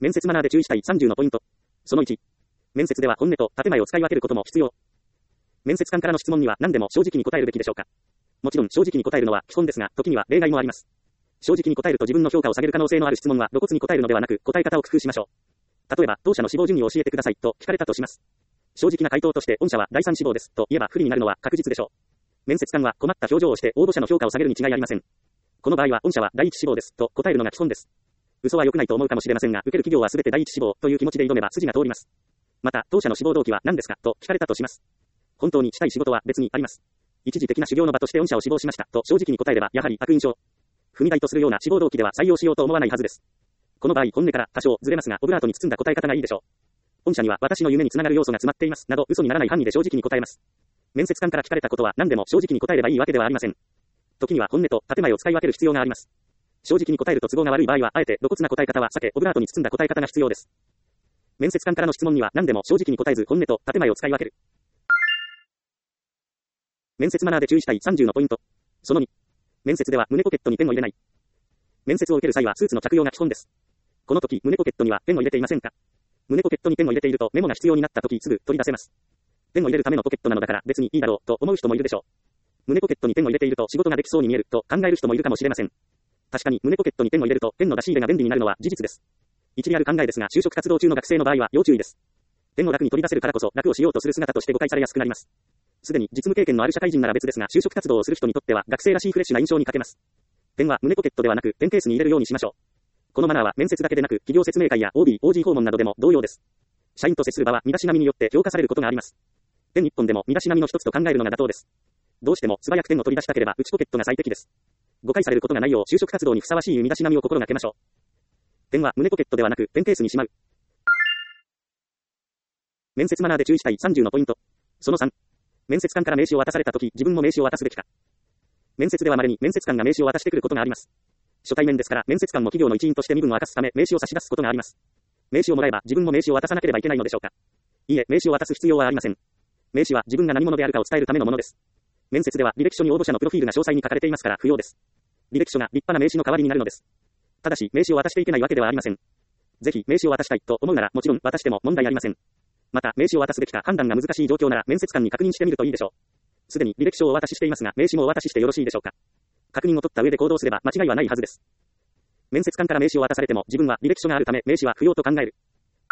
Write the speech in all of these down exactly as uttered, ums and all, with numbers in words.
面接マナーで注意したいさんじゅうのポイント。そのいち。面接では本音と建前を使い分けることも必要。面接官からの質問には何でも正直に答えるべきでしょうか。もちろん正直に答えるのは基本ですが、時には例外もあります。正直に答えると自分の評価を下げる可能性のある質問は露骨に答えるのではなく、答え方を工夫しましょう。例えば、当社の志望順位を教えてくださいと聞かれたとします。正直な回答として、御社は第三志望ですと言えば不利になるのは確実でしょう。面接官は困った表情をして応募者の評価を下げるに違いありません。この場合は、御社は第一志望ですと答えるのが基本です。嘘は良くないと思うかもしれませんが、受ける企業はすべて第一志望という気持ちで挑めば筋が通ります。また、当社の志望動機は何ですかと聞かれたとします。本当にしたい仕事は別にあります。一時的な修行の場として御社を志望しましたと正直に答えれば、やはり悪印象。踏み台とするような志望動機では採用しようと思わないはずです。この場合、本音から多少ずれますが、オブラートに包んだ答え方がいいでしょう。御社には私の夢につながる要素が詰まっていますなど、嘘にならない範囲で正直に答えます。面接官から聞かれたことは何でも正直に答えればいいわけではありません。時には本音と建前を使い分ける必要があります。正直に答えると都合が悪い場合は、あえて露骨な答え方は避け、オブラートに包んだ答え方が必要です。面接官からの質問には何でも正直に答えず、本音と建前を使い分ける。面接マナーで注意したいさんじゅうのポイント。そのに。面接では胸ポケットにペンを入れない。面接を受ける際はスーツの着用が基本です。この時、胸ポケットにはペンを入れていませんか？胸ポケットにペンを入れているとメモが必要になった時すぐ取り出せます。ペンを入れるためのポケットなのだから別にいいだろうと思う人もいるでしょう。胸ポケットにペンを入れていると仕事ができそうに見えると考える人もいるかもしれません。確かに胸ポケットにペンを入れるとペンの出し入れが便利になるのは事実です。一理ある考えですが、就職活動中の学生の場合は要注意です。ペンを楽に取り出せるからこそ楽をしようとする姿として誤解されやすくなります。すでに実務経験のある社会人なら別ですが、就職活動をする人にとっては学生らしいフレッシュな印象に欠けます。ペンは胸ポケットではなくペンケースに入れるようにしましょう。このマナーは面接だけでなく企業説明会や オービー、オージー 訪問などでも同様です。社員と接する場は身だしなみによって評価されることがあります。ペン一本でも身だしなみの一つと考えるのが妥当です。どうしても素早くペンを取り出したければ内ポケットが最適です。誤解されることがないよう就職活動にふさわしい身だしなみを心がけましょう。ペンは胸ポケットではなくペンケースにしまう。面接マナーで注意したいさんじゅうのポイント。そのさん。面接官から名刺を渡されたとき自分も名刺を渡すべきか。面接では稀に面接官が名刺を渡してくることがあります。初対面ですから面接官も企業の一員として身分を明かすため名刺を差し出すことがあります。名刺をもらえば自分も名刺を渡さなければいけないのでしょうか。いいえ、名刺を渡す必要はありません。名刺は自分が何者であるかを伝えるためのものです。面接では履歴書に応募者のプロフィールが詳細に書かれていますから不要です。履歴書が立派な名刺の代わりになるのです。ただし名刺を渡していけないわけではありません。ぜひ名刺を渡したいと思うならもちろん渡しても問題ありません。また名刺を渡すべきか判断が難しい状況なら面接官に確認してみるといいでしょう。すでに履歴書をお渡ししていますが名刺もお渡ししてよろしいでしょうか。確認を取った上で行動すれば間違いはないはずです。面接官から名刺を渡されても自分は履歴書があるため名刺は不要と考える。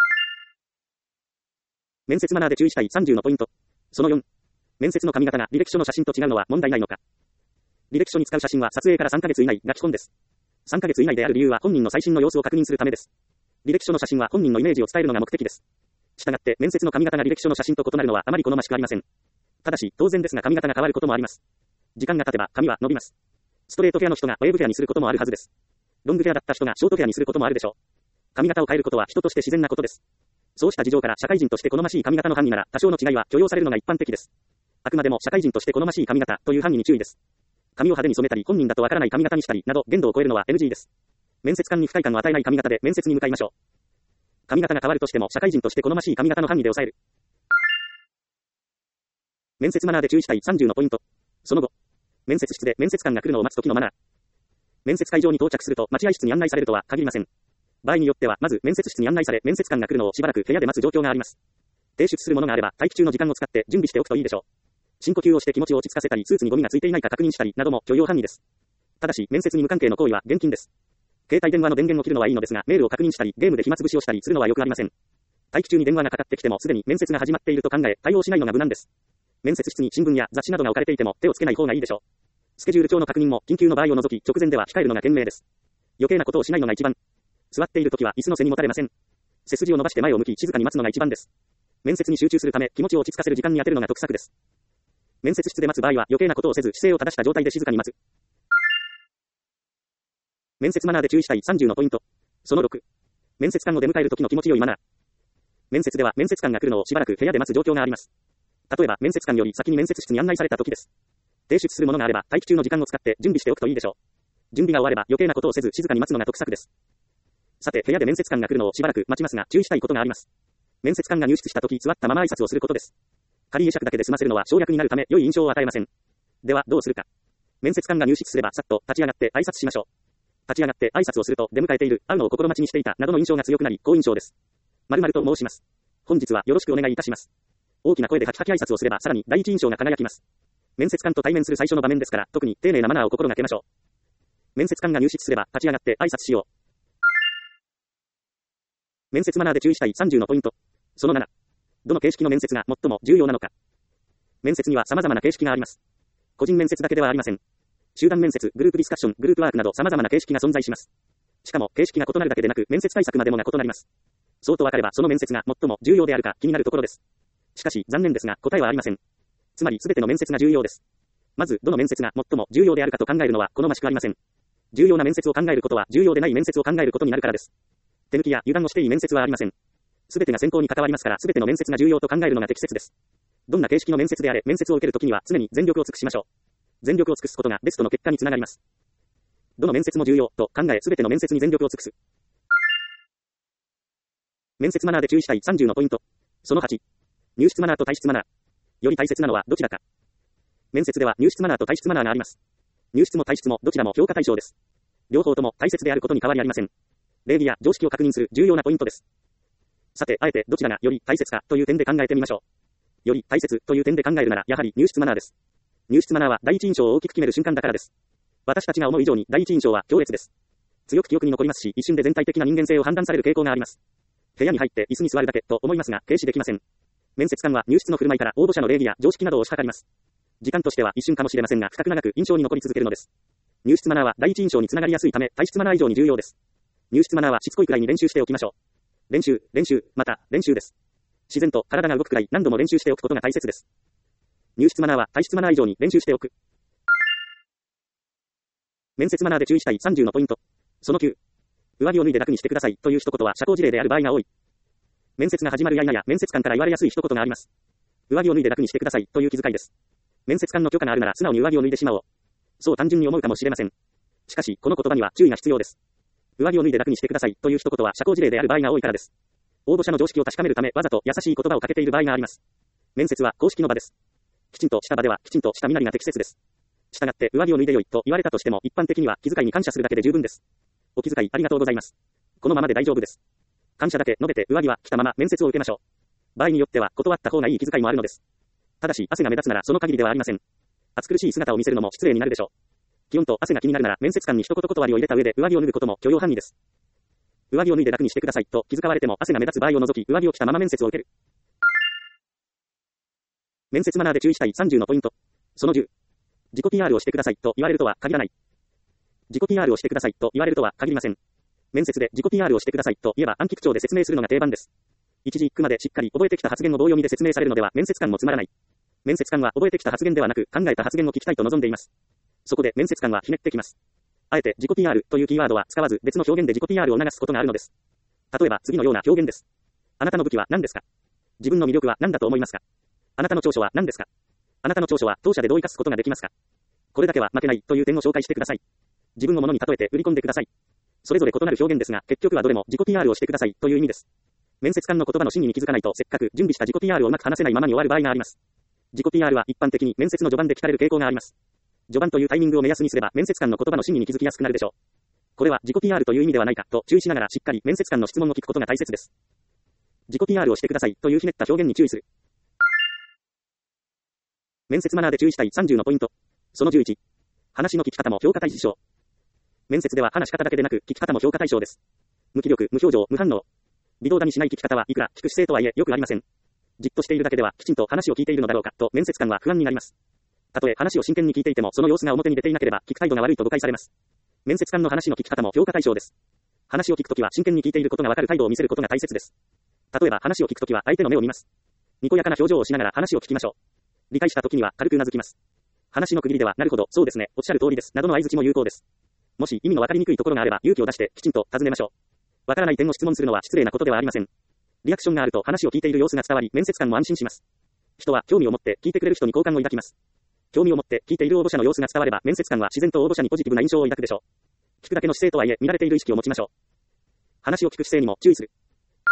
面接マナーで注意したいさんじゅうのポイント。そのよん。面接の髪型が履歴書の写真と違うのは問題ないのか。履歴書に使う写真は撮影からさんかげつ以内が基本です。さんかげつ以内である理由は本人の最新の様子を確認するためです。履歴書の写真は本人のイメージを伝えるのが目的です。したがって面接の髪型が履歴書の写真と異なるのはあまり好ましくありません。ただし当然ですが髪型が変わることもあります。時間が経てば髪は伸びます。ストレートフェアの人がウェーブフェアにすることもあるはずです。ロングフェアだった人がショートフェアにすることもあるでしょう。髪型を変えることは人として自然なことです。そうした事情から社会人として好ましい髪型の範囲なら多少の違いは許容されるのが一般的です。あくまでも社会人として好ましい髪型という範囲に注意です。髪を派手に染めたり本人だとわからない髪型にしたりなど限度を超えるのは エヌジー です。面接官に不快感を与えない髪型で面接に向かいましょう。髪型が変わるとしても社会人として好ましい髪型の範囲で抑える。面接マナーで注意したいさんじゅうのポイント。その後、面接室で面接官が来るのを待つ時のマナー。面接会場に到着すると待合室に案内されるとは限りません。場合によってはまず面接室に案内され面接官が来るのをしばらく部屋で待つ状況があります。提出するものがあれば待機中の時間を使って準備しておくといいでしょう。深呼吸をして気持ちを落ち着かせたりスーツにゴミがついていないか確認したりなども許容範囲です。ただし面接に無関係の行為は厳禁です。携帯電話の電源を切るのはいいのですがメールを確認したりゲームで暇つぶしをしたりするのはよくありません。待機中に電話がかかってきてもすでに面接が始まっていると考え対応しないのが無難です。面接室に新聞や雑誌などが置かれていても手をつけない方がいいでしょう。スケジュール帳の確認も緊急の場合を除き直前では控えるのが賢明です。余計なことをしないのが一番。座っているときは椅子の背にもたれません。背筋を伸ばして前を向き静かに待つのが一番です。面接に集中するため気持ちを落ち着かせる時間に当てるのが得策です。面接室で待つ場合は余計なことをせず姿勢を正した状態で静かに待つ。面接マナーで注意したいさんじゅうのポイント。そのろく。面接官を出迎えるときの気持ちよいマナー。面接では面接官が来るのをしばらく部屋で待つ状況があります。例えば面接官より先に面接室に案内されたときです。提出するものがあれば待機中の時間を使って準備しておくといいでしょう。準備が終われば余計なことをせず静かに待つのが得策です。さて部屋で面接官が来るのをしばらく待ちますが注意したいことがあります。面接官が入室したとき座ったまま挨拶をすることです。仮会釈だけで済ませるのは省略になるため良い印象を与えません。ではどうするか。面接官が入室すればさっと立ち上がって挨拶しましょう。 立ち上がって挨拶をすると出迎えている、会うのを心待ちにしていた、などの印象が強くなり、好印象です。〇〇と申します。本日はよろしくお願いいたします。大きな声でハキハキ挨拶をすればさらに第一印象が輝きます。面接官と対面する最初の場面ですから、特に丁寧なマナーを心がけましょう。面接官が入室すれば立ち上がって挨拶しよう。面接マナーで注意したいさんじゅうのポイント。そのなな。どの形式の面接が最も重要なのか。面接には様々な形式があります。個人面接だけではありません。集団面接、グループディスカッション、グループワークなど様々な形式が存在します。しかも形式が異なるだけでなく面接対策までもが異なります。そうと分かればその面接が最も重要であるか気になるところです。しかし残念ですが答えはありません。つまり全ての面接が重要です。まずどの面接が最も重要であるかと考えるのは好ましくありません。重要な面接を考えることは重要でない面接を考えることになるからです。手抜きや油断をしていい面接はありません。全てが選考に関わりますから全ての面接が重要と考えるのが適切です。どんな形式の面接であれ面接を受けるときには常に全力を尽くしましょう。全力を尽くすことがベストの結果につながります。どの面接も重要と考え全ての面接に全力を尽くす。面接マナーで注意したいさんじゅうのポイント。そのはち。入室マナーと退室マナー。より大切なのはどちらか。面接では入室マナーと退室マナーがあります。入室も退室もどちらも評価対象です。両方とも大切であることに変わりありません。礼儀や常識を確認する重要なポイントです。さて、あえてどちらがより大切かという点で考えてみましょう。より大切という点で考えるならやはり入室マナーです。入室マナーは第一印象を大きく決める瞬間だからです。私たちが思う以上に第一印象は強烈です。強く記憶に残りますし、一瞬で全体的な人間性を判断される傾向があります。部屋に入って椅子に座るだけと思いますが、軽視できません。面接官は入室の振る舞いから応募者の礼儀や常識などを推し量ります。時間としては一瞬かもしれませんが、深く長く印象に残り続けるのです。入室マナーは第一印象につながりやすいため、退室マナー以上に重要です。入室マナーはしつこいくらいに練習しておきましょう。練習、練習、また練習です。自然と体が動くくらい何度も練習しておくことが大切です。入室マナーは退室マナー以上に練習しておく。面接マナーで注意したいさんじゅうのポイント。そのきゅう。上着を脱いで楽にしてくださいという一言は社交辞令である場合が多い。面接が始まるや否や面接官から言われやすい一言があります。上着を脱いで楽にしてくださいという気遣いです。面接官の許可があるなら素直に上着を脱いでしまおう。そう単純に思うかもしれません。しかしこの言葉には注意が必要です。上着を脱いで楽にしてくださいという一言は社交辞令である場合が多いからです。応募者の常識を確かめるためわざと優しい言葉をかけている場合があります。面接は公式の場です。きちんとした場ではきちんとした身なりが適切です。したがって上着を脱いでよいと言われたとしても一般的には気遣いに感謝するだけで十分です。お気遣いありがとうございます。このままで大丈夫です。感謝だけ述べて上着は着たまま面接を受けましょう。場合によっては断った方がいい気遣いもあるのです。ただし汗が目立つならその限りではありません。暑苦しい姿を見せるのも失礼になるでしょう。気温と汗が気になるなら面接官に一言断りを入れた上で上着を脱ぐことも許容範囲です。上着を脱いで楽にしてくださいと気遣われても汗が目立つ場合を除き上着を着たまま面接を受ける。面接マナーで注意したいさんじゅうのポイント。そのじゅう。自己 ピーアール をしてくださいと言われるとは限らない。自己 ピーアール をしてくださいと言われるとは限りません。面接で自己 ピーアール をしてくださいと言えば暗記口調で説明するのが定番です。一字一句までしっかり覚えてきた発言を棒読みで説明されるのでは面接官もつまらない。面接官は覚えてきた発言ではなく考えた発言を聞きたいと望んでいます。そこで面接官はひねってきます。あえて自己 ピーアール というキーワードは使わず別の表現で自己 ピーアール を促すことがあるのです。例えば次のような表現です。あなたの武器は何ですか？自分の魅力は何だと思いますか？あなたの長所は何ですか？あなたの長所は当社でどう生かすことができますか？これだけは負けないという点を紹介してください。自分を物に例えて売り込んでください。それぞれ異なる表現ですが、結局はどれも自己 ピーアール をしてくださいという意味です。面接官の言葉の真意に気づかないと、せっかく準備した自己 ピーアール をうまく話せないままに終わる場合があります。自己 ピーアール は一般的に面接の序盤で聞かれる傾向があります。序盤というタイミングを目安にすれば、面接官の言葉の真意に気づきやすくなるでしょう。これは自己 ピーアール という意味ではないかと注意しながらしっかり面接官の質問を聞くことが大切です。自己 ピーアール をしてくださいというひねった表現に注意する。面接マナーで注意したいさんじゅうのポイント。そのじゅういち。話の聞き方も評価対象。面接では話し方だけでなく聞き方も評価対象です。無気力、無表情、無反応。微動だにしない聞き方はいくら聞く姿勢とはいえよくありません。じっとしているだけではきちんと話を聞いているのだろうかと面接官は不安になります。たとえ話を真剣に聞いていてもその様子が表に出ていなければ聞く態度が悪いと誤解されます。面接官の話の聞き方も評価対象です。話を聞くときは真剣に聞いていることがわかる態度を見せることが大切です。例えば話を聞くときは相手の目を見ます。にこやかな表情をしながら話を聞きましょう。理解したときには軽くうなずきます。話の区切りではなるほど、そうですね、おっしゃる通りです、などの相槌も有効です。もし意味のわかりにくいところがあれば勇気を出してきちんと尋ねましょう。わからない点を質問するのは失礼なことではありません。リアクションがあると話を聞いている様子が伝わり、面接官も安心します。人は興味を持って聞いてくれる人に好感を抱きます。興味を持って聞いている応募者の様子が伝われば、面接官は自然と応募者にポジティブな印象を抱くでしょう。聞くだけの姿勢とはいえ、見られている意識を持ちましょう。話を聞く姿勢にも注意する。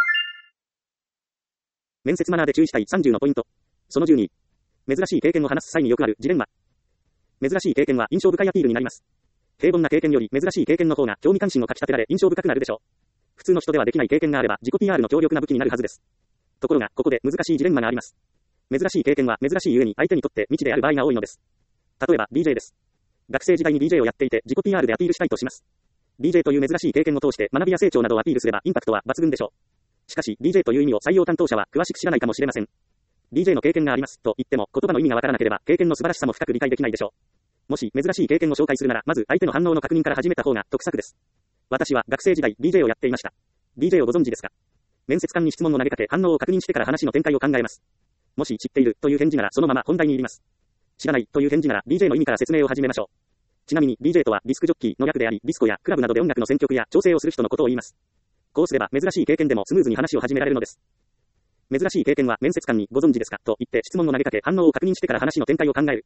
面接マナーで注意したいさんじゅうのポイント。そのじゅうに。珍しい経験を話す際によくあるジレンマ。珍しい経験は印象深いアピールになります。 平凡な経験より珍しい経験の方が興味関心をかき立てられ印象深くなるでしょう。普通の人ではできない経験があれば自己 ピーアール の強力な武器になるはずです。ところが、ここで難しいジレンマがあります。珍しい経験は珍しいゆえに相手にとって未知である場合が多いのです。例えば ディージェー です。学生時代に ディージェー をやっていて自己 ピーアール でアピールしたいとします。ディージェー という珍しい経験を通して学びや成長などをアピールすればインパクトは抜群でしょう。しかし ディージェー という意味を採用担当者は詳しく知らないかもしれません。ディージェー の経験がありますと言っても言葉の意味がわからなければ経験の素晴らしさも深く理解できないでしょう。もし珍しい経験を紹介するならまず相手の反応の確認から始めた方が得策です。私は学生時代 ディージェー をやっていました。ディージェー をご存知ですか？面接官に質問を投げかけ反応を確認してから話の展開を考えます。もし知っているという返事ならそのまま本題に入ります。知らないという返事なら ディージェー の意味から説明を始めましょう。ちなみに ディージェー とはディスクジョッキーの略であり、ディスコやクラブなどで音楽の選曲や調整をする人のことを言います。こうすれば珍しい経験でもスムーズに話を始められるのです。珍しい経験は面接官にご存知ですかと言って質問を投げかけ反応を確認してから話の展開を考える。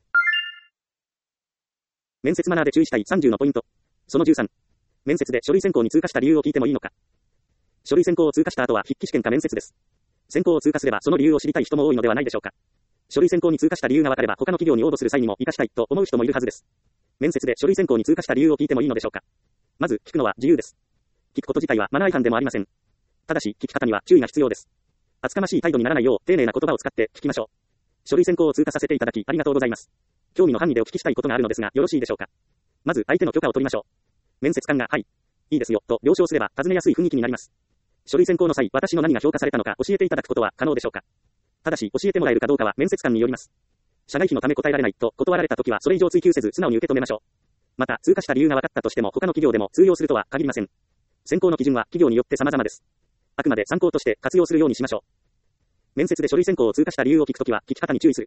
面接マナーで注意したいさんじゅうのポイント。そのじゅうさん。面接で書類選考に通過した理由を聞いてもいいのか。書類選考を通過した後は筆記試験か面接です。選考を通過すればその理由を知りたい人も多いのではないでしょうか。書類選考に通過した理由が分かれば他の企業に応募する際にも活かしたいと思う人もいるはずです。面接で書類選考に通過した理由を聞いてもいいのでしょうか。まず聞くのは自由です。聞くこと自体はマナー違反でもありません。ただし聞き方には注意が必要です。厚かましい態度にならないよう丁寧な言葉を使って聞きましょう。書類選考を通過させていただきありがとうございます。興味の範囲でお聞きしたいことがあるのですがよろしいでしょうか。まず相手の許可を取りましょう。面接官がはい、いいですよと了承すれば尋ねやすい雰囲気になります。書類選考の際、私の何が評価されたのか教えていただくことは可能でしょうか。ただし教えてもらえるかどうかは面接官によります。社外費のため答えられないと断られたときはそれ以上追求せず素直に受け止めましょう。また通過した理由が分かったとしても他の企業でも通用するとは限りません。選考の基準は企業によって様々です。あくまで参考として活用するようにしましょう。面接で書類選考を通過した理由を聞くときは聞き方に注意する。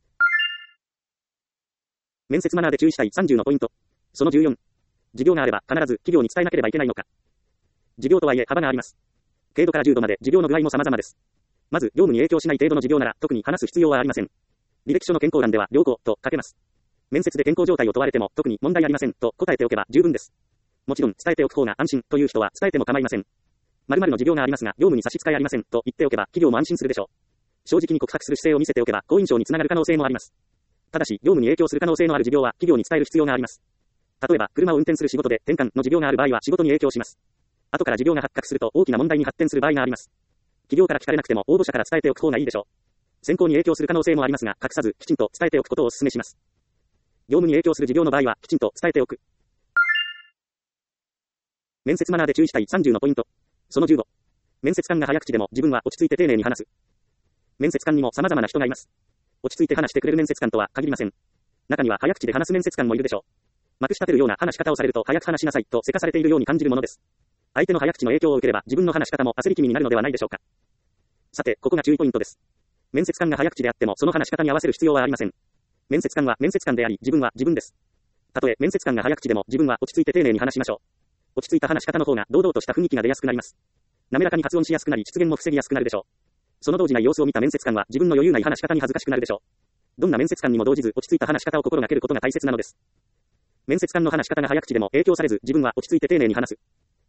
面接マナーで注意したいさんじゅうのポイント。そのじゅうよん。事業があれば必ず企業に伝えなければいけないのか。事業とはいえ幅があります。軽度から重度まで事業の具合も様々です。まず業務に影響しない程度の事業なら特に話す必要はありません。履歴書の健康欄では良好と書けます。面接で健康状態を問われても特に問題ありませんと答えておけば十分です。もちろん伝えておく方が安心という人は伝えても構いません。〇〇の事業がありますが業務に差し支えありませんと言っておけば企業も安心するでしょう。正直に告白する姿勢を見せておけば好印象につながる可能性もあります。ただし業務に影響する可能性のある事業は企業に伝える必要があります。例えば車を運転する仕事で転換の事業がある場合は仕事に影響します。後から事業が発覚すると大きな問題に発展する場合があります。企業から聞かれなくても応募者から伝えておく方がいいでしょう。選考に影響する可能性もありますが隠さずきちんと伝えておくことをお勧めします。業務に影響する事業の場合はきちんと伝えておく。面接マナーで注意したいさんじゅうのポイント。そのじゅうご。面接官が早口でも自分は落ち着いて丁寧に話す。面接官にも様々な人がいます。落ち着いて話してくれる面接官とは限りません。中には早口で話す面接官もいるでしょう。まくし立てるような話し方をされると早く話しなさいとせかされているように感じるものです。相手の早口の影響を受ければ自分の話し方も焦り気味になるのではないでしょうか。さて、ここが注意ポイントです。面接官が早口であってもその話し方に合わせる必要はありません。面接官は面接官であり自分は自分です。たとえ面接官が早口でも自分は落ち着いて丁寧に話しましょう。落ち着いた話し方の方が堂々とした雰囲気が出やすくなります。滑らかに発音しやすくなり失言も防ぎやすくなるでしょう。その動じない様子を見た面接官は自分の余裕ない話し方に恥ずかしくなるでしょう。どんな面接官にも動じず落ち着いた話し方を心がけることが大切なのです。面接官の話し方が早口でも影響されず自分は落ち着いて丁寧に話す。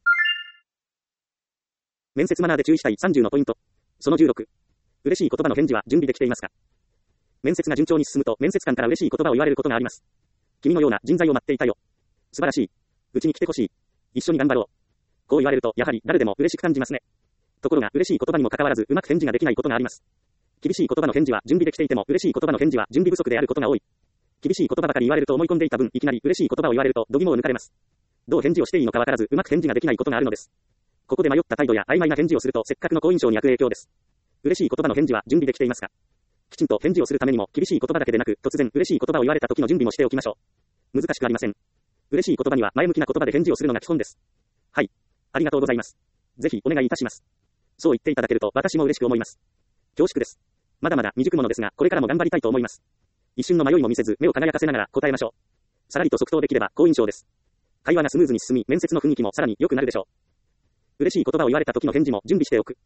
面接マナーで注意したいさんじゅうのポイント。そのじゅうろく。嬉しい言葉の返事は準備できていますか。面接が順調に進むと面接官から嬉しい言葉を言われることがあります。君のような人材を待っていたよ。素晴らしい。うちに来てほしい。一緒に頑張ろう。こう言われるとやはり誰でも嬉しく感じますね。ところが嬉しい言葉にもかかわらずうまく返事ができないことがあります。厳しい言葉の返事は準備できていても嬉しい言葉の返事は準備不足であることが多い。厳しい言葉ばかり言われると思い込んでいた分いきなり嬉しい言葉を言われると度肝を抜かれます。どう返事をしていいのかわからずうまく返事ができないことがあるのです。ここで迷った態度や曖昧な返事をするとせっかくの好印象に悪影響です。嬉しい言葉の返事は準備できていますか。きちんと返事をするためにも厳しい言葉だけでなく突然嬉しい言葉を言われた時の準備もしておきましょう。難しくありません。嬉しい言葉には前向きな言葉で返事をするのが基本です。はい。ありがとうございます。ぜひお願いいたします。そう言っていただけると私も嬉しく思います。恐縮です。まだまだ未熟者ですがこれからも頑張りたいと思います。一瞬の迷いも見せず目を輝かせながら答えましょう。さらりと即答できれば好印象です。会話がスムーズに進み面接の雰囲気もさらに良くなるでしょう。嬉しい言葉を言われた時の返事も準備しておく。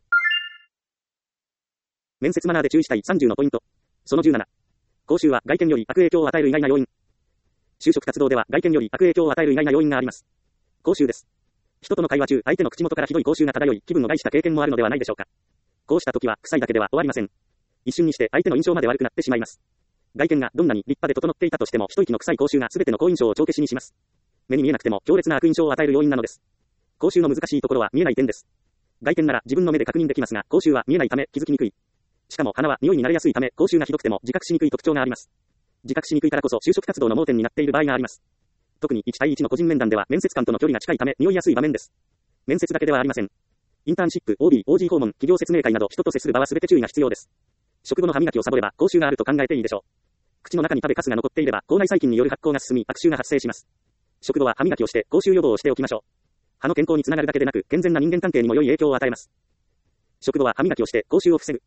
面接マナーで注意したいさんじゅうのポイント。そのじゅうなな。講習は外見より悪影響を与える意外な要因。就職活動では外見より悪影響を与える意外な要因があります。講習です。人との会話中、相手の口元からひどい口臭が漂い、気分を害した経験もあるのではないでしょうか。こうした時は臭いだけでは終わりません。一瞬にして相手の印象まで悪くなってしまいます。 外見がどんなに立派で整っていたとしても一息の臭い口臭が全ての好印象を帳消しにします。目に見えなくても強烈な悪印象を与える要因なのです。口臭の難しいところは見えない点です。外見なら自分の目で確認できますが、口臭は見えないため気づきにくい。しかも鼻は匂いに慣れやすいため、口臭がひどくても自覚しにくい特徴があります。自覚しにくいからこそ就職活動の盲点になっている場合があります。特にいち対いちの個人面談では面接官との距離が近いため匂いやすい場面です。面接だけではありません。インターンシップ、オービー、オージー 訪問、企業説明会など人と接する場は全て注意が必要です。食後の歯磨きをサボれば口臭があると考えていいでしょう。口の中に食べかすが残っていれば口内細菌による発酵が進み悪臭が発生します。食後は歯磨きをして口臭予防をしておきましょう。歯の健康につながるだけでなく健全な人間関係にも良い影響を与えます。食後は歯磨きをして口臭を防ぐ。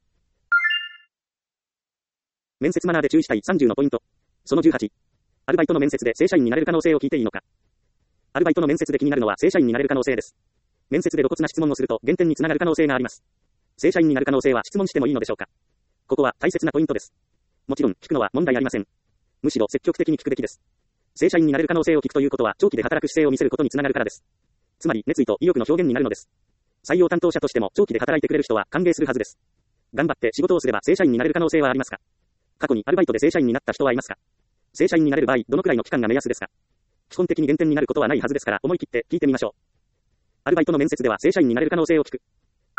面接マナーで注意したいさんじゅうのポイント。そのじゅうはち。アルバイトの面接で正社員になれる可能性を聞いていいのか。アルバイトの面接で気になるのは正社員になれる可能性です。面接で露骨な質問をすると減点につながる可能性があります。正社員になる可能性は質問してもいいのでしょうか。ここは大切なポイントです。もちろん聞くのは問題ありません。むしろ積極的に聞くべきです。正社員になれる可能性を聞くということは長期で働く姿勢を見せることにつながるからです。つまり熱意と意欲の表現になるのです。採用担当者としても長期で働いてくれる人は歓迎するはずです。頑張って仕事をすれば正社員になれる可能性はありますか。過去にアルバイトで正社員になった人はいますか。正社員になれる場合、どのくらいの期間が目安ですか。基本的に減点になることはないはずですから思い切って聞いてみましょう。アルバイトの面接では正社員になれる可能性を聞く。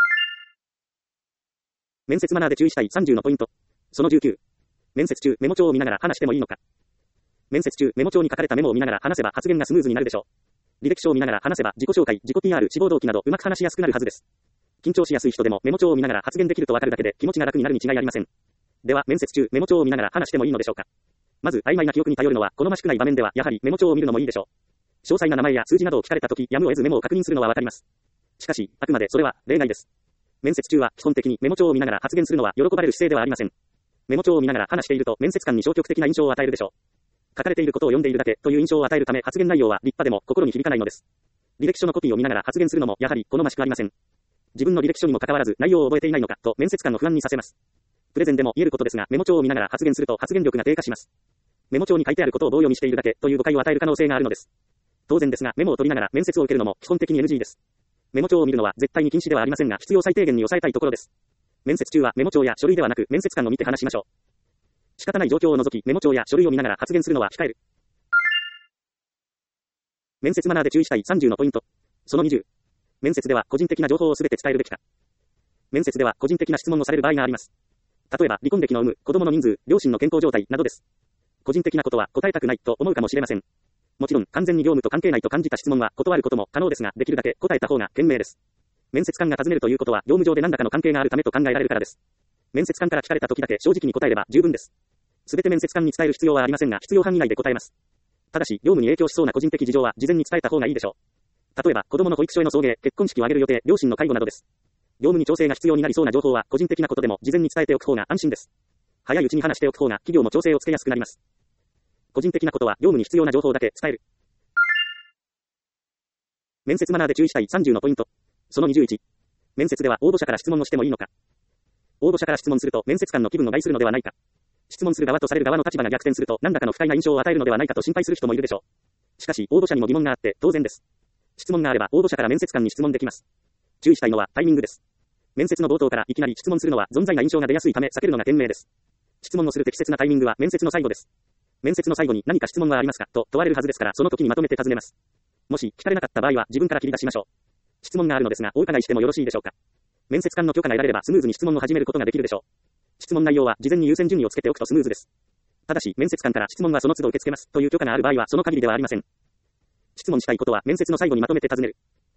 面接マナーで注意したいさんじゅうのポイント。そのじゅうきゅう。面接中メモ帳を見ながら話してもいいのか。面接中メモ帳に書かれたメモを見ながら話せば発言がスムーズになるでしょう。履歴書を見ながら話せば自己紹介、自己 ピーアール、志望動機などうまく話しやすくなるはずです。緊張しやすい人でもメモ帳を見ながら発言できるとわかるだけで気持ちが楽になるに違いありません。では面接中メモ帳を見ながら話してもいいのでしょうか。まず曖昧な記憶に頼るのは好ましくない場面ではやはりメモ帳を見るのもいいでしょう。詳細な名前や数字などを聞かれたときやむを得ずメモを確認するのはわかります。しかしあくまでそれは例外です。面接中は基本的にメモ帳を見ながら発言するのは喜ばれる姿勢ではありません。メモ帳を見ながら話していると面接官に消極的な印象を与えるでしょう。書かれていることを読んでいるだけという印象を与えるため発言内容は立派でも心に響かないのです。履歴書のコピーを見ながら発言するのもやはり好ましくありません。自分の履歴書にもかかわらず内容を覚えていないのかと面接官の不安にさせます。プレゼンでも言えることですがメモ帳を見ながら発言すると発言力が低下します。メモ帳に書いてあることを棒読みしているだけという誤解を与える可能性があるのです。当然ですがメモを取りながら面接を受けるのも基本的に エヌジー です。メモ帳を見るのは絶対に禁止ではありませんが必要最低限に抑えたいところです。面接中はメモ帳や書類ではなく面接官を見て話しましょう。仕方ない状況を除きメモ帳や書類を見ながら発言するのは控える。面接マナーで注意したいさんじゅうのポイント。そのにじゅう。面接では個人的な情報をすべて伝えるべきか。面接では個人的な質問をされる場合があります。例えば離婚歴の有無、子供の人数、両親の健康状態などです。個人的なことは答えたくないと思うかもしれません。もちろん完全に業務と関係ないと感じた質問は断ることも可能ですが、できるだけ答えた方が賢明です。面接官が尋ねるということは業務上で何らかの関係があるためと考えられるからです。面接官から聞かれた時だけ正直に答えれば十分です。すべて面接官に伝える必要はありませんが、必要範囲内で答えます。ただし、業務に影響しそうな個人的事情は事前に伝えた方がいいでしょう。例えば、子供の保育所への送迎、結婚式を挙げる予定、両親の介護などです。業務に調整が必要になりそうな情報は個人的なことでも事前に伝えておく方が安心です。早いうちに話しておく方が企業も調整をつけやすくなります。個人的なことは業務に必要な情報だけ伝える。面接マナーで注意したいさんじゅうのポイント。そのにじゅういち。面接では応募者から質問をしてもいいのか。応募者から質問すると面接官の気分を害するのではないか。質問する側とされる側の立場が逆転すると何らかの不快な印象を与えるのではないかと心配する人もいるでしょう。しかし応募者にも疑問があって当然です。質問があれば応募者から面接官に質問できます。注意したいのはタイミングです。面接の冒頭からいきなり質問するのは存在な印象が出やすいため避けるのが賢明です。質問のする適切なタイミングは面接の最後です。面接の最後に何か質問はありますかと問われるはずですからその時にまとめて尋ねます。もし聞かれなかった場合は自分から切り出しましょう。質問があるのですがお伺いしてもよろしいでしょうか。面接官の許可が得られればスムーズに質問を始めることができるでしょう。質問内容は事前に優先順位をつけておくとスムーズです。ただし面接官から質問はその都度受け付けますという許可がある場合はその限りではありません。質問したいことは面接の最後にまとめて尋ねる。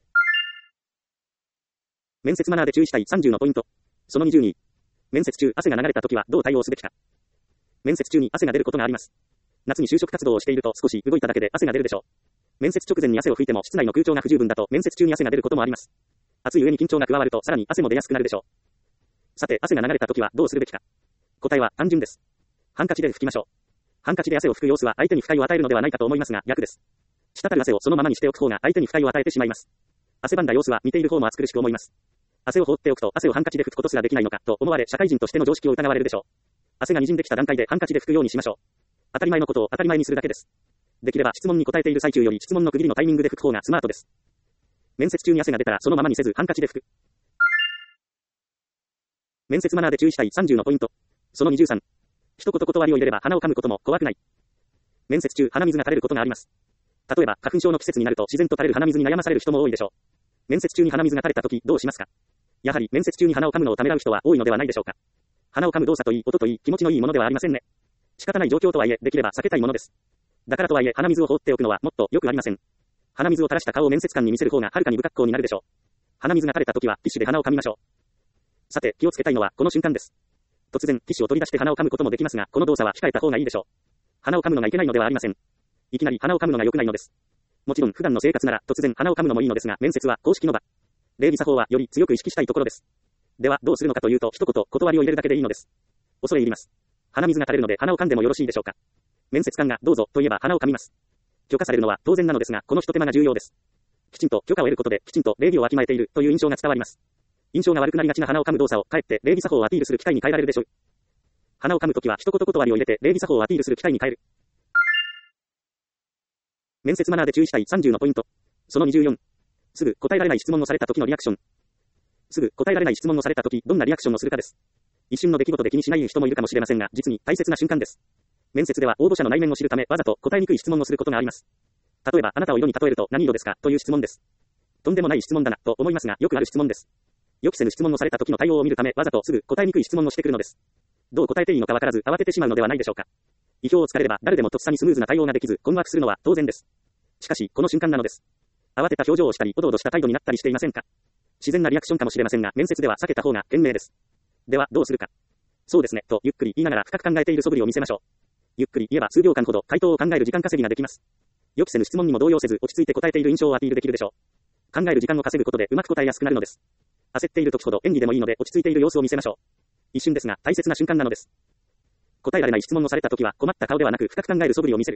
面接マナーで注意したいさんじゅうのポイント。そのにじゅうに。面接中汗が流れた時はどう対応すべきか。面接中に汗が出ることがあります。夏に就職活動をしていると少し動いただけで汗が出るでしょう。面接直前に汗を拭いても室内の空調が不十分だと面接中に汗が出ることもあります。暑い上に緊張が加わるとさらに汗も出やすくなるでしょう。さて汗が流れた時はどうするべきか。答えは単純です。ハンカチで拭きましょう。ハンカチで汗を拭く様子は相手に不快を与えるのではないかと思いますが逆です。滴る汗をそのままにしておく方が相手に不快を与えてしまいます。汗ばんだ様子は見ている方も暑苦しく思います。汗を放っておくと汗をハンカチで拭くことすらできないのかと思われ社会人としての常識を疑われるでしょう。汗が滲んできた段階でハンカチで拭くようにしましょう。当たり前のことを当たり前にするだけです。できれば質問に答えている最中より質問の区切りのタイミングで拭く方がスマートです。面接中に汗が出たらそのままにせずハンカチで拭く。面接マナーで注意したいさんじゅうのポイント。そのにじゅうさん。 一言断りを入れれば鼻を噛むことも怖くない。面接中、鼻水が垂れることがあります。例えば、花粉症の季節になると自然と垂れる鼻水に悩まされる人も多いでしょう。面接中に鼻水が垂れたとき、どうしますか？やはり、面接中に鼻を噛むのをためらう人は多いのではないでしょうか。鼻を噛む動作といい、音といい、気持ちのいいものではありませんね。仕方ない状況とはいえ、できれば避けたいものです。だからとはいえ、鼻水を放っておくのはもっと良くありません。鼻水を垂らした顔を面接官に見せる方がはるかに不格好になるでしょう。鼻水が垂れたときは、ティッシュで鼻を噛みましょう。さて、気をつけたいのは、この瞬間です。突然、ティッシュを取り出して鼻を噛むこともできますが、この動作は控えた方がいいでしょう。鼻を噛むのがいけないのではありません。いきなり鼻を噛むのが良くないのです。もちろん、普段の生活なら、突然鼻を噛むのもいいのですが、面接は公式の場。礼儀作法はより強く意識したいところです。では、どうするのかというと、一言、断りを入れるだけでいいのです。恐れ入ります。鼻水が垂れるので鼻を噛んでもよろしいでしょうか。面接官が、どうぞ、と言えば鼻を噛みます。許可されるのは当然なのですが、この一手間が重要です。きちんと許可を得ることで、きちんと礼儀をわきまえているという印象が伝わります。印象が悪くなりがちな鼻を噛む動作を、かえって礼儀作法をアピールする機会に変えられるでしょう。鼻を噛むときは一言断りを入れて礼儀作法をアピールする機会に変える。面接マナーで注意したいさんじゅうのポイント。そのにじゅうよん。すぐ答えられない質問をされたときのリアクション。すぐ答えられない質問をされたとき、どんなリアクションをするかです。一瞬の出来事で気にしない人もいるかもしれませんが、実に大切な瞬間です。面接では応募者の内面を知るため、わざと答えにくい質問をすることがあります。例えば、あなたを色に例えると何色ですかという質問です。とんでもない質問だな、と思いますが、よくある質問です。予期せぬ質問をされた時の対応を見るため、わざとすぐ答えにくい質問をしてくるのです。どう答えていいのかわからず、慌ててしまうのではないでしょうか。意表をつかれれば、誰でもとっさにスムーズな対応ができず、困惑するのは当然です。しかし、この瞬間なのです。慌てた表情をしたり、おどおどした態度になったりしていませんか。自然なリアクションかもしれませんが、面接では避けた方が賢明です。では、どうするか。そうですね、とゆっくり言いながら深く考えている素振りを見せましょう。ゆっくり言えば数秒間ほど回答を考える時間稼ぎができます。予期せぬ質問にも動揺せず、落ち着いて答えている印象をアピールできるでしょう。考える時間を稼ぐことでうまく答えやすくなるのです。焦っている時ほど演技でもいいので落ち着いている様子を見せましょう。一瞬ですが大切な瞬間なのです。答えられない質問をされた時は困った顔ではなく深く考える素振りを見せる。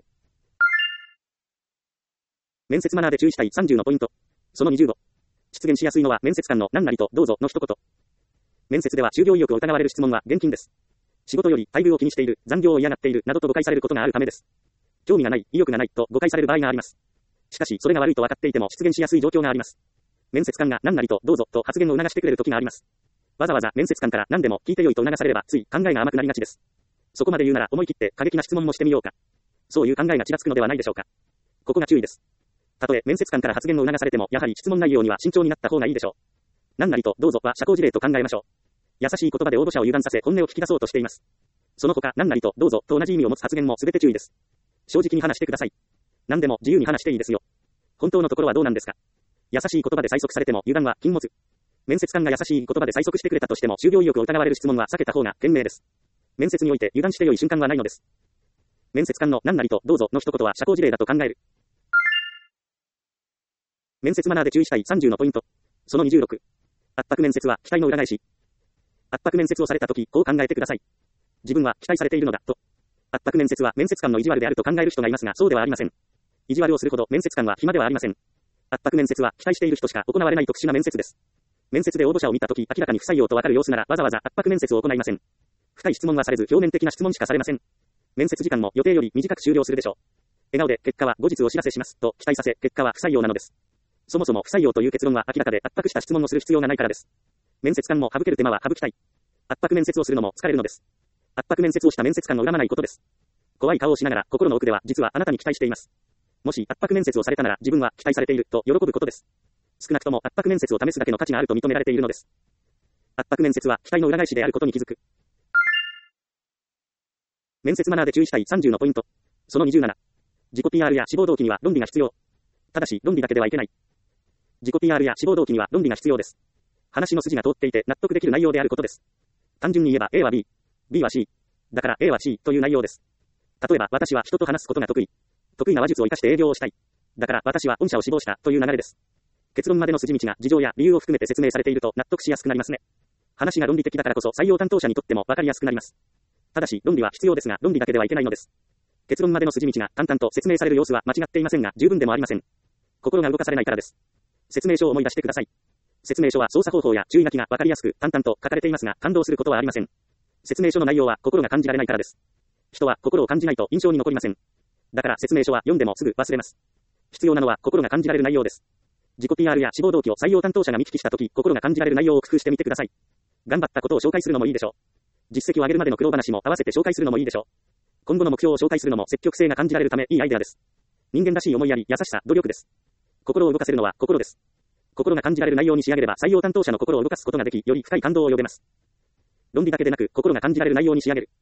面接マナーで注意したいさんじゅうのポイント。そのにじゅうご。出現しやすいのは面接官の何なりとどうぞの一言。面接では就業意欲を疑われる質問は厳禁です。仕事より待遇を気にしている、残業を嫌がっているなどと誤解されることがあるためです。興味がない、意欲がないと誤解される場合があります。しかしそれが悪いと分かっていても出現しやすい状況があります。面接官が何なりとどうぞと発言を促してくれる時があります。わざわざ面接官から何でも聞いてよいと促されればつい考えが甘くなりがちです。そこまで言うなら思い切って過激な質問もしてみようか。そういう考えがちらつくのではないでしょうか。ここが注意です。たとえ面接官から発言を促されてもやはり質問内容には慎重になった方がいいでしょう。何なりとどうぞは社交辞令と考えましょう。優しい言葉で応募者を油断させ本音を聞き出そうとしています。その他何なりとどうぞと同じ意味を持つ発言も全て注意です。正直に話してください。何でも自由に話していいですよ。本当のところはどうなんですか。優しい言葉で催促されても油断は禁物。面接官が優しい言葉で催促してくれたとしても就業意欲を疑われる質問は避けた方が賢明です。面接において油断して良い瞬間はないのです。面接官の何なりとどうぞの一言は社交辞令だと考える。面接マナーで注意したいさんじゅうのポイント。そのにじゅうろく。圧迫面接は期待の裏返し。圧迫面接をされたとき、こう考えてください。自分は期待されているのだ、と。圧迫面接は面接官の意地悪であると考える人がいますが、そうではありません。意地悪をするほど面接官は暇ではありません。圧迫面接は期待している人しか行われない特殊な面接です。面接で応募者を見たとき明らかに不採用とわかる様子ならわざわざ圧迫面接を行いません。深い質問はされず表面的な質問しかされません。面接時間も予定より短く終了するでしょう。笑顔で結果は後日お知らせしますと期待させ結果は不採用なのです。そもそも不採用という結論は明らかで圧迫した質問をする必要がないからです。面接官も省ける手間は省きたい。圧迫面接をするのも疲れるのです。圧迫面接をした面接官を恨まないことです。怖い顔をしながら心の奥では実はあなたに期待しています。もし圧迫面接をされたなら自分は期待されていると喜ぶことです。少なくとも圧迫面接を試すだけの価値があると認められているのです。圧迫面接は期待の裏返しであることに気づく。面接マナーで注意したいさんじゅうのポイント。そのにじゅうなな。自己 ピーアール や志望動機には論理が必要。ただし論理だけではいけない。自己 ピーアール や志望動機には論理が必要です。話の筋が通っていて納得できる内容であることです。単純に言えば A は B、B は C。だから A は C という内容です。例えば私は人と話すことが得意。得意な話術を活かして営業をしたい。だから私は御社を志望したという流れです。結論までの筋道が事情や理由を含めて説明されていると納得しやすくなりますね。話が論理的だからこそ採用担当者にとっても分かりやすくなります。ただし論理は必要ですが論理だけではいけないのです。結論までの筋道が淡々と説明される様子は間違っていませんが十分でもありません。心が動かされないからです。説明書を思い出してください。説明書は操作方法や注意書きが分かりやすく淡々と書かれていますが感動することはありません。説明書の内容は心が感じられないからです。人は心を感じないと印象に残りません。だから説明書は読んでもすぐ忘れます。必要なのは心が感じられる内容です。自己 ピーアール や志望動機を採用担当者が見聞きしたとき、心が感じられる内容を工夫してみてください。頑張ったことを紹介するのもいいでしょう。 実績を上げるまでの苦労話も合わせて紹介するのもいいでしょう。今後の目標を紹介するのも積極性が感じられるためいいアイデアです。人間らしい思いやり、優しさ、努力です。心を動かせるのは心です。心が感じられる内容に仕上げれば採用担当者の心を動かすことができ、より深い感動を呼べます。論理だけでなく、心が感じられる内容に仕上げる。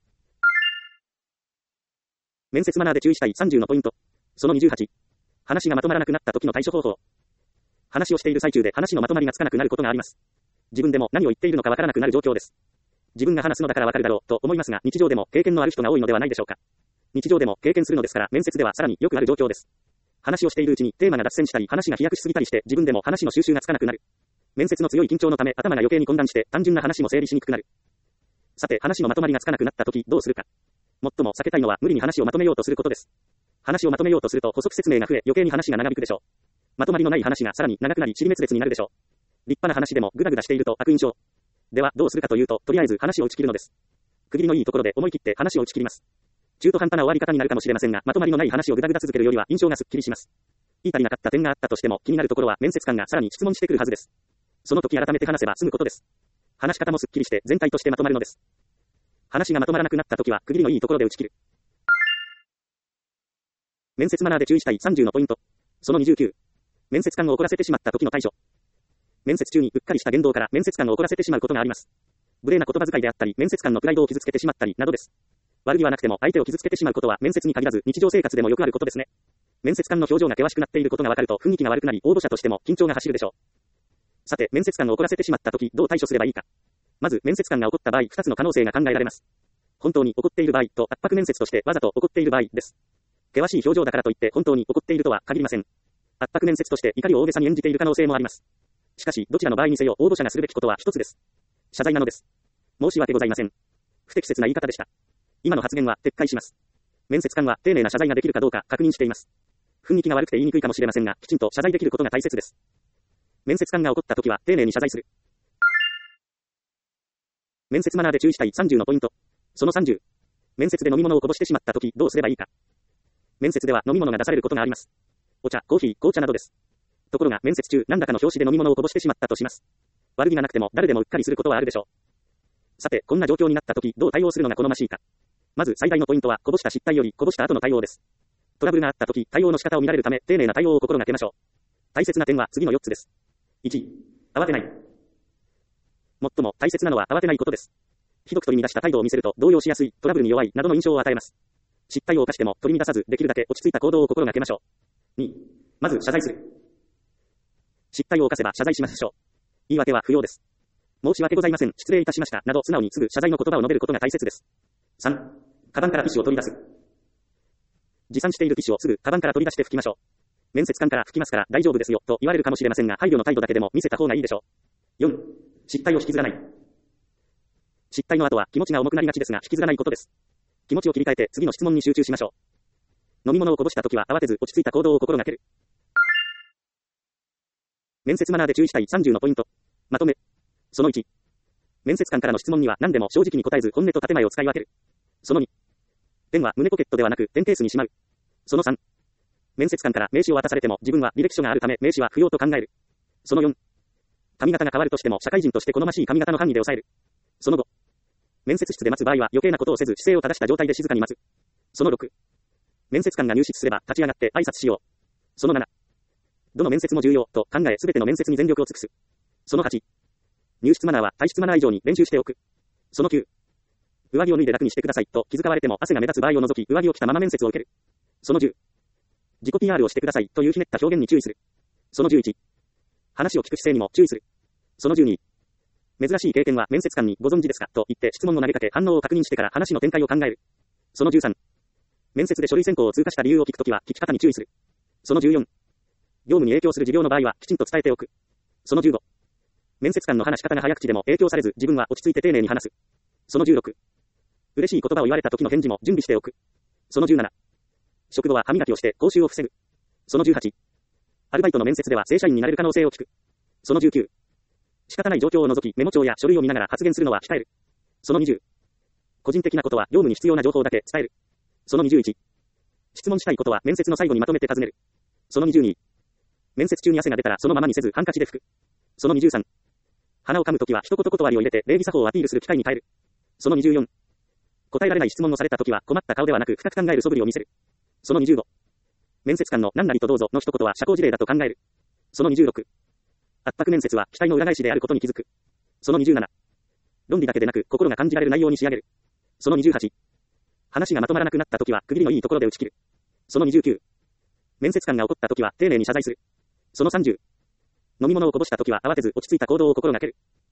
面接マナーで注意したいさんじゅうのポイント。そのにじゅうはち。話がまとまらなくなった時の対処方法。話をしている最中で話のまとまりがつかなくなることがあります。自分でも何を言っているのかわからなくなる状況です。自分が話すのだからわかるだろうと思いますが、日常でも経験のある人が多いのではないでしょうか。日常でも経験するのですから、面接ではさらによくある状況です。話をしているうちにテーマが脱線したり、話が飛躍しすぎたりして、自分でも話の収集がつかなくなる。面接の強い緊張のため、頭が余計に混乱して、単純な話も整理しにくくなる。さて、話のまとまりがつかなくなった時、どうするか。最も避けたいのは無理に話をまとめようとすることです。話をまとめようとすると補足説明が増え、余計に話が長引くでしょう。まとまりのない話がさらに長くなり、尻滅裂になるでしょう。立派な話でもグダグダしていると悪印象。では、どうするかというと、とりあえず話を打ち切るのです。区切りのいいところで思い切って話を打ち切ります。中途半端な終わり方になるかもしれませんが、まとまりのない話をグダグダ続けるよりは印象がすっきりします。言い足りなかった点があったとしても、気になるところは面接官がさらに質問してくるはずです。その時改めて話せば済むことです。話し方もすっきりして全体としてまとまるのです。話がまとまらなくなった時は、区切りのいいところで打ち切る。面接マナーで注意したいさんじゅうのポイント。そのにじゅうきゅう。面接官を怒らせてしまった時の対処。面接中にうっかりした言動から面接官を怒らせてしまうことがあります。無礼な言葉遣いであったり、面接官のプライドを傷つけてしまったりなどです。悪気はなくても相手を傷つけてしまうことは面接に限らず日常生活でもよくあることですね。面接官の表情が険しくなっていることがわかると雰囲気が悪くなり、応募者としても緊張が走るでしょう。さて、面接官を怒らせてしまった時、どう対処すればいいか。まず、面接官が怒った場合、ふたつの可能性が考えられます。本当に怒っている場合と圧迫面接としてわざと怒っている場合です。険しい表情だからといって本当に怒っているとは限りません。圧迫面接として怒りを大げさに演じている可能性もあります。しかし、どちらの場合にせよ応募者がするべきことは一つです。謝罪なのです。申し訳ございません。不適切な言い方でした。今の発言は撤回します。面接官は丁寧な謝罪ができるかどうか確認しています。雰囲気が悪くて言いにくいかもしれませんが、きちんと謝罪できることが大切です。面接官が怒ったときは丁寧に謝罪する。面接マナーで注意したいさんじゅうのポイント。そのさんじゅう。面接で飲み物をこぼしてしまったときどうすればいいか。面接では飲み物が出されることがあります。お茶、コーヒー、紅茶などです。ところが面接中何らかの拍子で飲み物をこぼしてしまったとします。悪気がなくても誰でもうっかりすることはあるでしょう。さて、こんな状況になったときどう対応するのが好ましいか。まず最大のポイントはこぼした失態よりこぼした後の対応です。トラブルがあったとき対応の仕方を見られるため丁寧な対応を心がけましょう。大切な点は次のよっつです。いち、慌てない。最も大切なのは慌てないことです。ひどく取り乱した態度を見せると動揺しやすい、トラブルに弱いなどの印象を与えます。失態を犯しても取り乱さずできるだけ落ち着いた行動を心がけましょう。に、まず謝罪する。失態を犯せば謝罪しましょう。言い訳は不要です。申し訳ございません、失礼いたしましたなど素直にすぐ謝罪の言葉を述べることが大切です。さん、カバンからティッシュを取り出す。持参しているティッシュをすぐカバンから取り出して拭きましょう。面接官から拭きますから大丈夫ですよと言われるかもしれませんが、配慮の態度だけでも見せた方がいいでしょう。よん、失態を引きずらない。失態の後は気持ちが重くなりがちですが引きずらないことです。気持ちを切り替えて次の質問に集中しましょう。飲み物をこぼしたときは慌てず落ち着いた行動を心がける。面接マナーで注意したいさんじゅうのポイント。まとめ。そのいち。面接官からの質問には何でも正直に答えず本音と建前を使い分ける。そのに。ペンは胸ポケットではなくペンケースにしまう。そのさん。面接官から名刺を渡されても自分は履歴書があるため名刺は不要と考える。そのよん。髪型が変わるとしても社会人として好ましい髪型の範囲で抑える。そのご。面接室で待つ場合は余計なことをせず姿勢を正した状態で静かに待つ。そのろく。面接官が入室すれば立ち上がって挨拶しよう。そのなな。どの面接も重要と考えすべての面接に全力を尽くす。そのはち。入室マナーは退室マナー以上に練習しておく。そのきゅう。上着を脱いで楽にしてくださいと気遣われても汗が目立つ場合を除き上着を着たまま面接を受ける。そのじゅう。自己 ピーアール をしてくださいというひねった表現に注意する。そのじゅういち。話を聞く姿勢にも注意する。そのじゅうに。珍しい経験は面接官にご存知ですかと言って質問を投げかけ反応を確認してから話の展開を考える。そのじゅうさん。面接で書類選考を通過した理由を聞くときは聞き方に注意する。そのじゅうよん。業務に影響する事業の場合はきちんと伝えておく。そのじゅうご。面接官の話し方が早口でも影響されず自分は落ち着いて丁寧に話す。そのじゅうろく。嬉しい言葉を言われた時の返事も準備しておく。そのじゅうなな。食後は歯磨きをして口臭を防ぐ。そのじゅうはち。アルバイトの面接では正社員になれる可能性を聞く。そのじゅうきゅう。仕方ない状況を除きメモ帳や書類を見ながら発言するのは控える。そのにじゅう。個人的なことは業務に必要な情報だけ伝える。そのにじゅういち。質問したいことは面接の最後にまとめて尋ねる。そのにじゅうに。面接中に汗が出たらそのままにせずハンカチで拭く。そのにじゅうさん。鼻を噛むときは一言断りを入れて礼儀作法をアピールする機会に変える。 そのにじゅうよん。答えられない質問をされたときは困った顔ではなく深く考える素振りを見せる。そのにじゅうご。面接官の何々とどうぞの一言は社交辞令だと考える。そのにじゅうろく。圧迫面接は期待の裏返しであることに気づく。そのにじゅうなな。論理だけでなく心が感じられる内容に仕上げる。そのにじゅうはち。話がまとまらなくなったときは区切りのいいところで打ち切る。そのにじゅうきゅう。面接官が怒ったときは丁寧に謝罪する。そのさんじゅう。飲み物をこぼしたときは慌てず落ち着いた行動を心がける。